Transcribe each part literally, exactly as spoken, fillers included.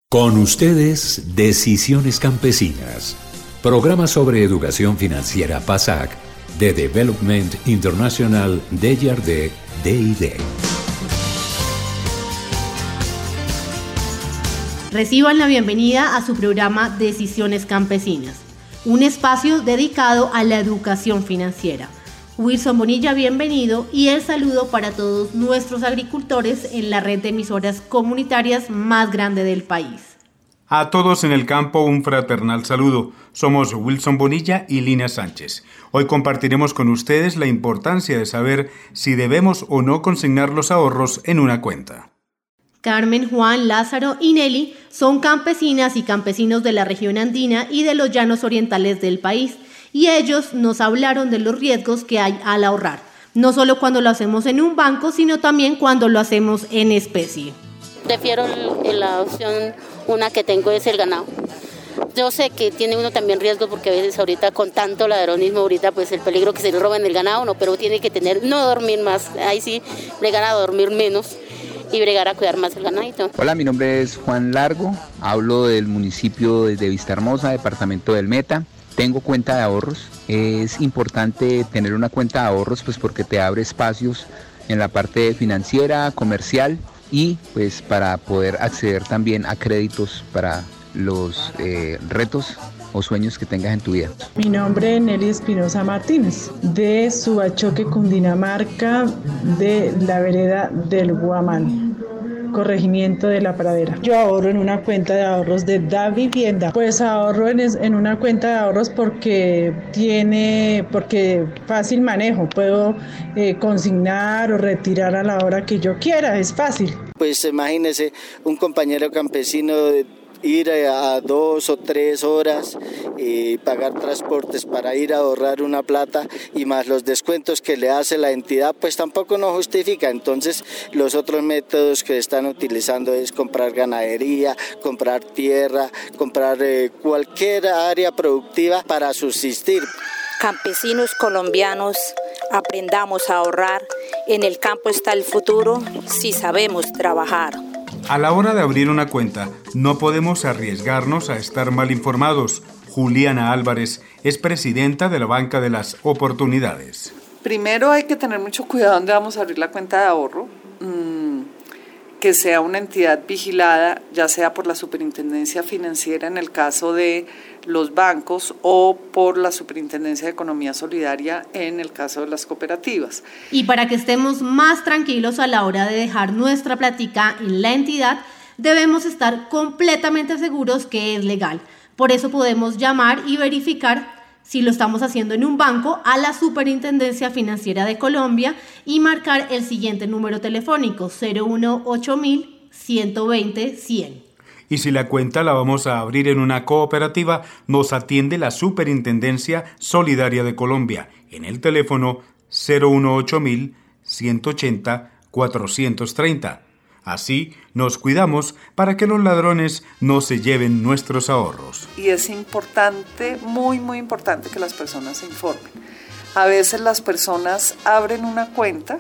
Con ustedes, Decisiones Campesinas, programa sobre educación financiera PASAC de Development International Desjardins D I D. Reciban la bienvenida a su programa Decisiones Campesinas, un espacio dedicado a la educación financiera. Wilson Bonilla, bienvenido, y el saludo para todos nuestros agricultores en la red de emisoras comunitarias más grande del país. A todos en el campo un fraternal saludo. Somos Wilson Bonilla y Lina Sánchez. Hoy compartiremos con ustedes la importancia de saber si debemos o no consignar los ahorros en una cuenta. Carmen, Juan, Lázaro y Nelly son campesinas y campesinos de la región andina y de los llanos orientales del país, y ellos nos hablaron de los riesgos que hay al ahorrar, no solo cuando lo hacemos en un banco, sino también cuando lo hacemos en especie. Prefiero la opción, una que tengo es el ganado. Yo sé que tiene uno también riesgo porque a veces ahorita con tanto ladronismo, ahorita pues el peligro que se le roben el ganado, no, pero tiene que tener, no dormir más, ahí sí, bregar a dormir menos y bregar a cuidar más el ganadito. Hola, mi nombre es Juan Largo, hablo del municipio de Vistahermosa, departamento del Meta. Tengo cuenta de ahorros. Es importante tener una cuenta de ahorros pues porque te abre espacios en la parte financiera, comercial y pues para poder acceder también a créditos para los eh, retos o sueños que tengas en tu vida. Mi nombre es Nelly Espinosa Martínez, de Subachoque, Cundinamarca, de la vereda del Guamal, corregimiento de La Pradera. Yo ahorro en una cuenta de ahorros de Da Vivienda. Pues ahorro en, es, en una cuenta de ahorros porque tiene, porque fácil manejo. Puedo eh, consignar o retirar a la hora que yo quiera, es fácil. Pues imagínese un compañero campesino ir a dos o tres horas y pagar transportes para ir a ahorrar una plata y más los descuentos que le hace la entidad, pues tampoco nos justifica. Entonces los otros métodos que están utilizando es comprar ganadería, comprar tierra, comprar eh, cualquier área productiva para subsistir. Campesinos colombianos, aprendamos a ahorrar. En el campo está el futuro si sabemos trabajar. A la hora de abrir una cuenta, no podemos arriesgarnos a estar mal informados. Juliana Álvarez es presidenta de la Banca de las Oportunidades. Primero hay que tener mucho cuidado donde vamos a abrir la cuenta de ahorro, mmm, que sea una entidad vigilada, ya sea por la Superintendencia Financiera en el caso de los bancos o por la Superintendencia de Economía Solidaria en el caso de las cooperativas. Y para que estemos más tranquilos a la hora de dejar nuestra plática en la entidad, debemos estar completamente seguros que es legal. Por eso podemos llamar y verificar si lo estamos haciendo en un banco a la Superintendencia Financiera de Colombia y marcar el siguiente número telefónico cero uno ocho mil ciento veinte cien. Y si la cuenta la vamos a abrir en una cooperativa, nos atiende la Superintendencia Solidaria de Colombia en el teléfono cero uno ocho mil ciento ochenta cuatrocientos treinta. Así nos cuidamos para que los ladrones no se lleven nuestros ahorros. Y es importante, muy muy importante que las personas se informen. A veces las personas abren una cuenta,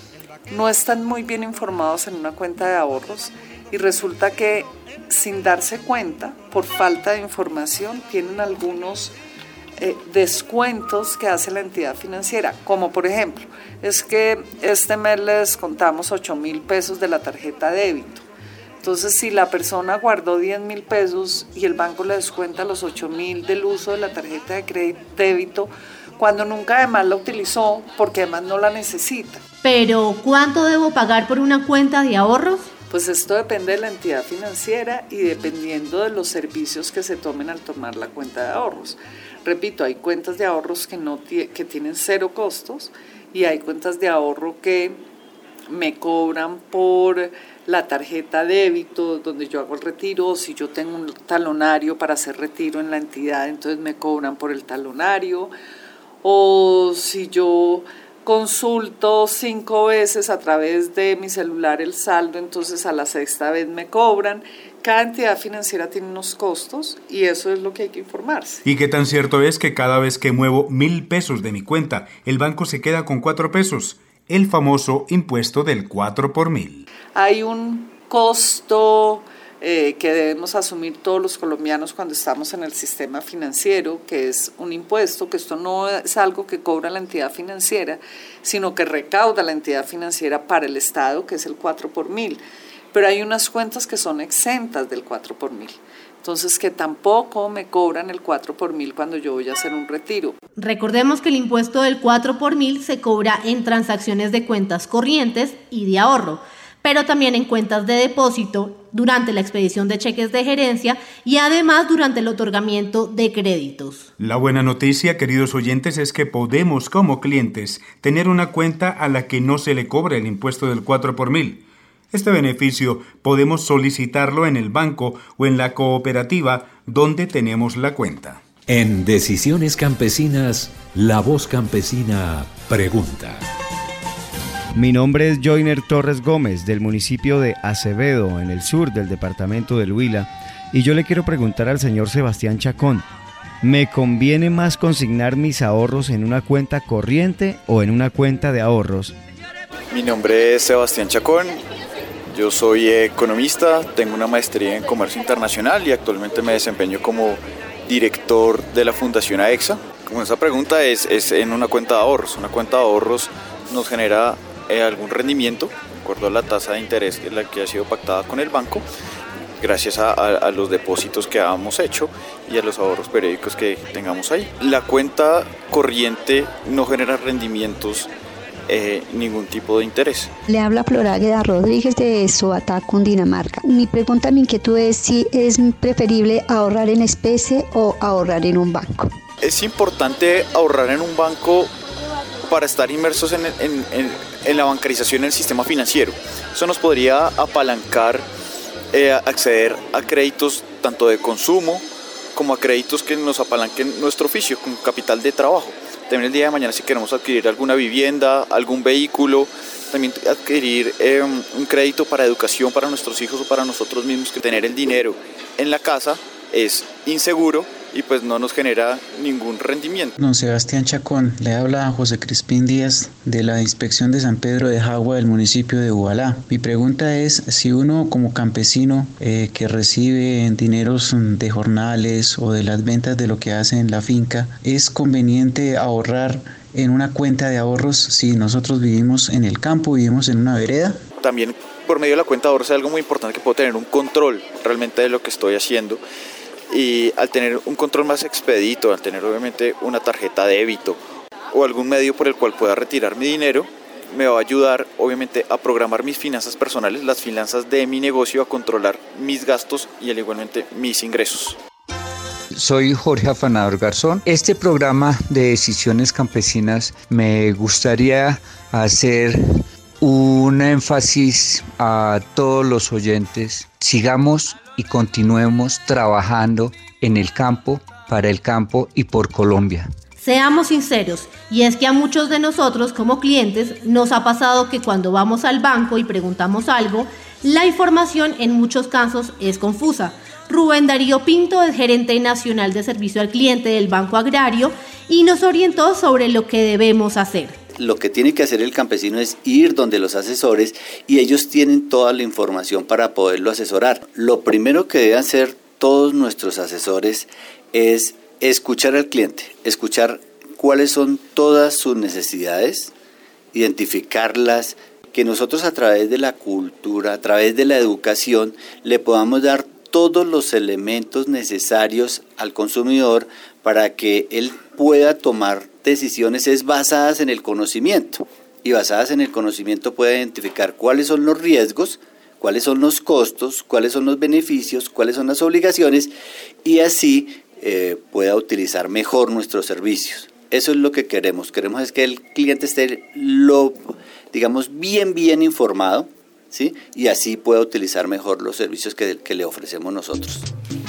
no están muy bien informados en una cuenta de ahorros y resulta que sin darse cuenta, por falta de información, tienen algunos eh, descuentos que hace la entidad financiera, como por ejemplo, es que este mes le descontamos ocho mil pesos de la tarjeta débito. Entonces, si la persona guardó diez mil pesos y el banco le descuenta los ocho mil del uso de la tarjeta de crédito débito, cuando nunca además la utilizó, porque además no la necesita. Pero, ¿cuánto debo pagar por una cuenta de ahorros? Pues esto depende de la entidad financiera y dependiendo de los servicios que se tomen al tomar la cuenta de ahorros. Repito, hay cuentas de ahorros que, no t- que tienen cero costos y hay cuentas de ahorro que me cobran por la tarjeta débito donde yo hago el retiro, o si yo tengo un talonario para hacer retiro en la entidad, entonces me cobran por el talonario, o si yo consulto cinco veces a través de mi celular el saldo, entonces a la sexta vez me cobran. Cada entidad financiera tiene unos costos y eso es lo que hay que informarse. ¿Y qué tan cierto es que cada vez que muevo mil pesos de mi cuenta, el banco se queda con cuatro pesos? El famoso impuesto del cuatro por mil. Hay un costo eh, que debemos asumir todos los colombianos cuando estamos en el sistema financiero, que es un impuesto, que esto no es algo que cobra la entidad financiera, sino que recauda la entidad financiera para el Estado, que es el cuatro por mil. Pero hay unas cuentas que son exentas del cuatro por mil. Entonces, que tampoco me cobran el cuatro por mil cuando yo voy a hacer un retiro. Recordemos que el impuesto del cuatro por mil se cobra en transacciones de cuentas corrientes y de ahorro, pero también en cuentas de depósito, durante la expedición de cheques de gerencia y además durante el otorgamiento de créditos. La buena noticia, queridos oyentes, es que podemos como clientes tener una cuenta a la que no se le cobra el impuesto del cuatro por mil. Este beneficio podemos solicitarlo en el banco o en la cooperativa donde tenemos la cuenta. En Decisiones Campesinas, La Voz Campesina pregunta. Mi nombre es Joyner Torres Gómez, del municipio de Acevedo, en el sur del departamento del Huila, y yo le quiero preguntar al señor Sebastián Chacón, ¿me conviene más consignar mis ahorros en una cuenta corriente o en una cuenta de ahorros? Mi nombre es Sebastián Chacón. Yo soy economista, tengo una maestría en comercio internacional y actualmente me desempeño como director de la Fundación AEXA. Como esa pregunta es, es en una cuenta de ahorros. Una cuenta de ahorros nos genera eh, algún rendimiento, de acuerdo a la tasa de interés que, la que ha sido pactada con el banco, gracias a, a, a los depósitos que hemos hecho y a los ahorros periódicos que tengamos ahí. La cuenta corriente no genera rendimientos Eh, ningún tipo de interés. Le habla Florágueda Rodríguez de Soatá, Cundinamarca. Mi pregunta, mi inquietud es si es preferible ahorrar en especie o ahorrar en un banco. Es importante ahorrar en un banco para estar inmersos en, en, en, en la bancarización del sistema financiero. Eso nos podría apalancar, eh, acceder a créditos tanto de consumo como a créditos que nos apalanquen nuestro oficio como capital de trabajo. También el día de mañana, si queremos adquirir alguna vivienda, algún vehículo, también adquirir eh, un crédito para educación para nuestros hijos o para nosotros mismos, que tener el dinero en la casa es inseguro y pues no nos genera ningún rendimiento. Don Sebastián Chacón, le habla José Crispín Díaz de la Inspección de San Pedro de Jagua del municipio de Ubalá. Mi pregunta es si uno como campesino eh, que recibe dineros de jornales o de las ventas de lo que hace en la finca, ¿es conveniente ahorrar en una cuenta de ahorros si nosotros vivimos en el campo, vivimos en una vereda? También por medio de la cuenta de ahorros es algo muy importante, que puedo tener un control realmente de lo que estoy haciendo. Y al tener un control más expedito, al tener obviamente una tarjeta de débito o algún medio por el cual pueda retirar mi dinero, me va a ayudar obviamente a programar mis finanzas personales, las finanzas de mi negocio, a controlar mis gastos y al igualmente mis ingresos. Soy Jorge Afanador Garzón. Este programa de Decisiones Campesinas me gustaría hacer un énfasis a todos los oyentes. Sigamos y continuemos trabajando en el campo, para el campo y por Colombia. Seamos sinceros, y es que a muchos de nosotros como clientes nos ha pasado que cuando vamos al banco y preguntamos algo, la información en muchos casos es confusa. Rubén Darío Pinto es gerente nacional de servicio al cliente del Banco Agrario y nos orientó sobre lo que debemos hacer. Lo que tiene que hacer el campesino es ir donde los asesores y ellos tienen toda la información para poderlo asesorar. Lo primero que deben hacer todos nuestros asesores es escuchar al cliente, escuchar cuáles son todas sus necesidades, identificarlas, que nosotros a través de la cultura, a través de la educación, le podamos dar todos los elementos necesarios al consumidor para que él pueda tomar decisiones es basadas en el conocimiento, y basadas en el conocimiento puede identificar cuáles son los riesgos, cuáles son los costos, cuáles son los beneficios, cuáles son las obligaciones, y así eh, pueda utilizar mejor nuestros servicios. Eso es lo que queremos, queremos es que el cliente esté lo, digamos, bien bien informado, ¿sí? Y así pueda utilizar mejor los servicios que, que le ofrecemos nosotros.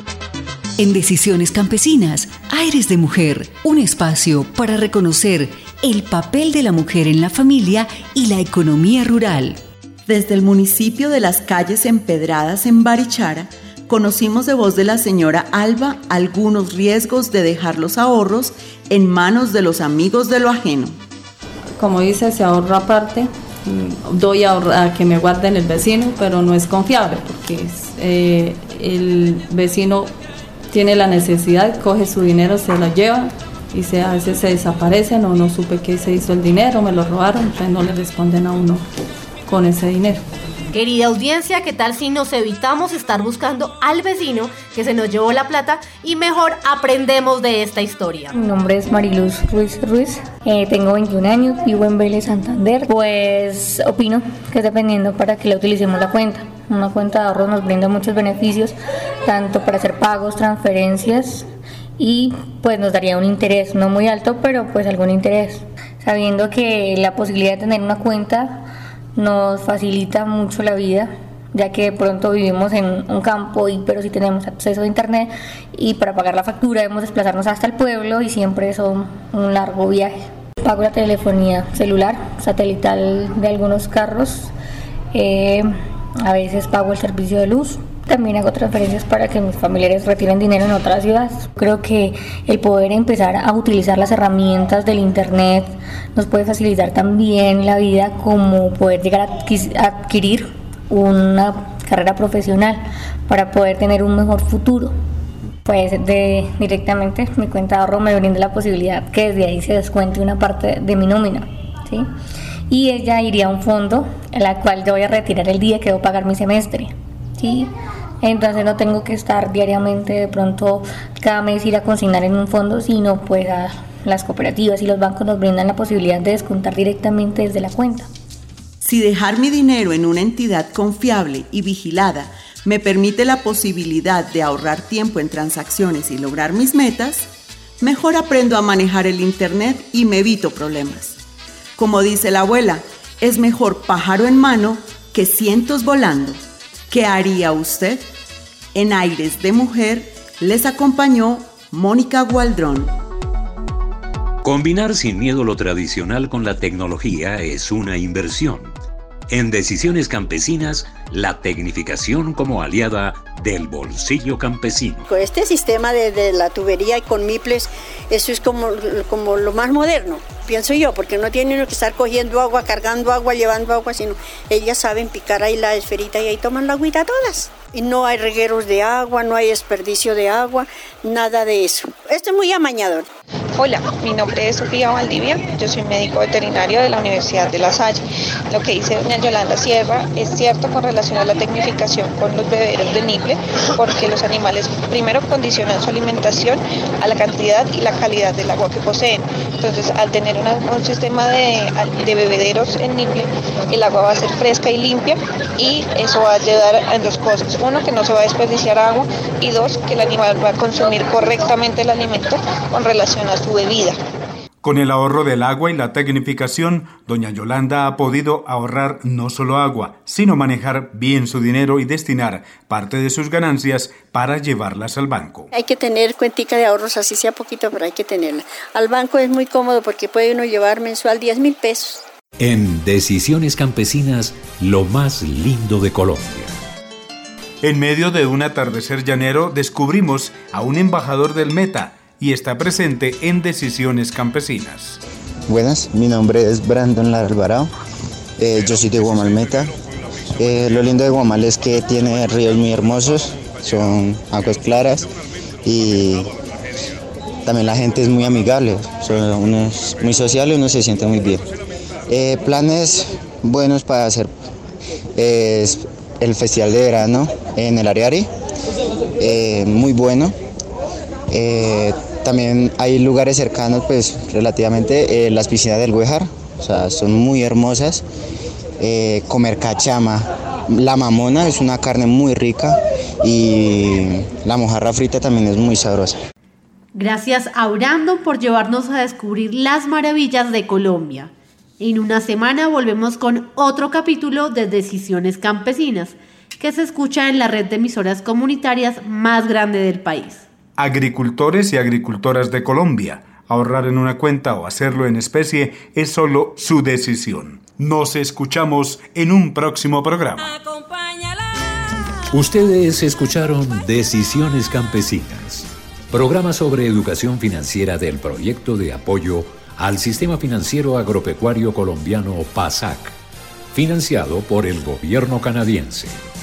En Decisiones Campesinas, Aires de Mujer, un espacio para reconocer el papel de la mujer en la familia y la economía rural. Desde el municipio de Las Calles Empedradas en Barichara, conocimos de voz de la señora Alba algunos riesgos de dejar los ahorros en manos de los amigos de lo ajeno. Como dice, se ahorra aparte, doy a, a que me guarden el vecino, pero no es confiable porque es eh, el vecino tiene la necesidad, coge su dinero, se lo lleva y se, a veces se desaparecen o no supe qué se hizo el dinero, me lo robaron, entonces no le responden a uno con ese dinero. Querida audiencia, ¿qué tal si nos evitamos estar buscando al vecino que se nos llevó la plata y mejor aprendemos de esta historia? Mi nombre es Mariluz Ruiz Ruiz, eh, tengo veintiún años, vivo en Vélez, Santander. Pues opino que es dependiendo para que le utilicemos la cuenta. Una cuenta de ahorros nos brinda muchos beneficios, tanto para hacer pagos, transferencias, y pues nos daría un interés, no muy alto, pero pues algún interés. Sabiendo que la posibilidad de tener una cuenta nos facilita mucho la vida, ya que de pronto vivimos en un campo, y pero sí tenemos acceso a internet, y para pagar la factura debemos desplazarnos hasta el pueblo y siempre es un, un largo viaje. Pago la telefonía celular, satelital de algunos carros, eh, a veces pago el servicio de luz. También hago transferencias para que mis familiares retiren dinero en otras ciudades. Creo que el poder empezar a utilizar las herramientas del internet nos puede facilitar también la vida, como poder llegar a adquirir una carrera profesional para poder tener un mejor futuro. Pues de, directamente mi cuenta de ahorro me brinda la posibilidad que desde ahí se descuente una parte de mi nómina, ¿sí? Y ella iría a un fondo en la cual yo voy a retirar el día que debo pagar mi semestre, ¿sí? Entonces no tengo que estar diariamente, de pronto cada mes ir a consignar en un fondo, sino pues a las cooperativas y los bancos nos brindan la posibilidad de descontar directamente desde la cuenta. Si dejar mi dinero en una entidad confiable y vigilada me permite la posibilidad de ahorrar tiempo en transacciones y lograr mis metas, mejor aprendo a manejar el internet y me evito problemas. Como dice la abuela, es mejor pájaro en mano que cientos volando. ¿Qué haría usted? En Aires de Mujer les acompañó Mónica Gualdrón. Combinar sin miedo lo tradicional con la tecnología es una inversión. En Decisiones Campesinas, la tecnificación como aliada del bolsillo campesino. Con este sistema de, de la tubería y con miples, eso es como, como lo más moderno, pienso yo, porque no tienen que estar cogiendo agua, cargando agua, llevando agua, sino ellas saben picar ahí la esferita y ahí toman la agüita todas. Y no hay regueros de agua, no hay desperdicio de agua, nada de eso. Esto es muy amañador. Hola, mi nombre es Sofía Valdivia, yo soy médico veterinario de la Universidad de La Salle. Lo que dice doña Yolanda Sierra es cierto con relación a la tecnificación con los bebederos de niple, porque los animales primero condicionan su alimentación a la cantidad y la calidad del agua que poseen. Entonces, al tener una, un sistema de, de bebederos en niple, el agua va a ser fresca y limpia, y eso va a ayudar en dos cosas. Uno, que no se va a desperdiciar agua, y dos, que el animal va a consumir correctamente el alimento con relación a su bebida. Con el ahorro del agua y la tecnificación, doña Yolanda ha podido ahorrar no solo agua, sino manejar bien su dinero y destinar parte de sus ganancias para llevarlas al banco. Hay que tener cuentica de ahorros, así sea poquito, pero hay que tenerla. Al banco es muy cómodo porque puede uno llevar mensual diez mil pesos. En Decisiones Campesinas, lo más lindo de Colombia. En medio de un atardecer llanero, descubrimos a un embajador del Meta, y está presente en Decisiones Campesinas. Buenas, mi nombre es Brandon Lara Alvarado, eh, yo soy de Guamal Meta. Eh, lo lindo de Guamal es que tiene ríos muy hermosos, son aguas claras y también la gente es muy amigable, son unos muy sociales, uno se siente muy bien. Eh, planes buenos para hacer es el festival de verano en el Areari, eh, muy bueno. Eh, también hay lugares cercanos, pues relativamente, eh, las piscinas del Güejar, o sea, son muy hermosas. Eh, comer cachama, la mamona es una carne muy rica y la mojarra frita también es muy sabrosa. Gracias a Brandon por llevarnos a descubrir las maravillas de Colombia. En una semana volvemos con otro capítulo de Decisiones Campesinas, que se escucha en la red de emisoras comunitarias más grande del país. Agricultores y agricultoras de Colombia, ahorrar en una cuenta o hacerlo en especie es solo su decisión. Nos escuchamos en un próximo programa. Ustedes escucharon Decisiones Campesinas, programa sobre educación financiera del proyecto de apoyo al Sistema Financiero Agropecuario Colombiano PASAC, financiado por el gobierno canadiense.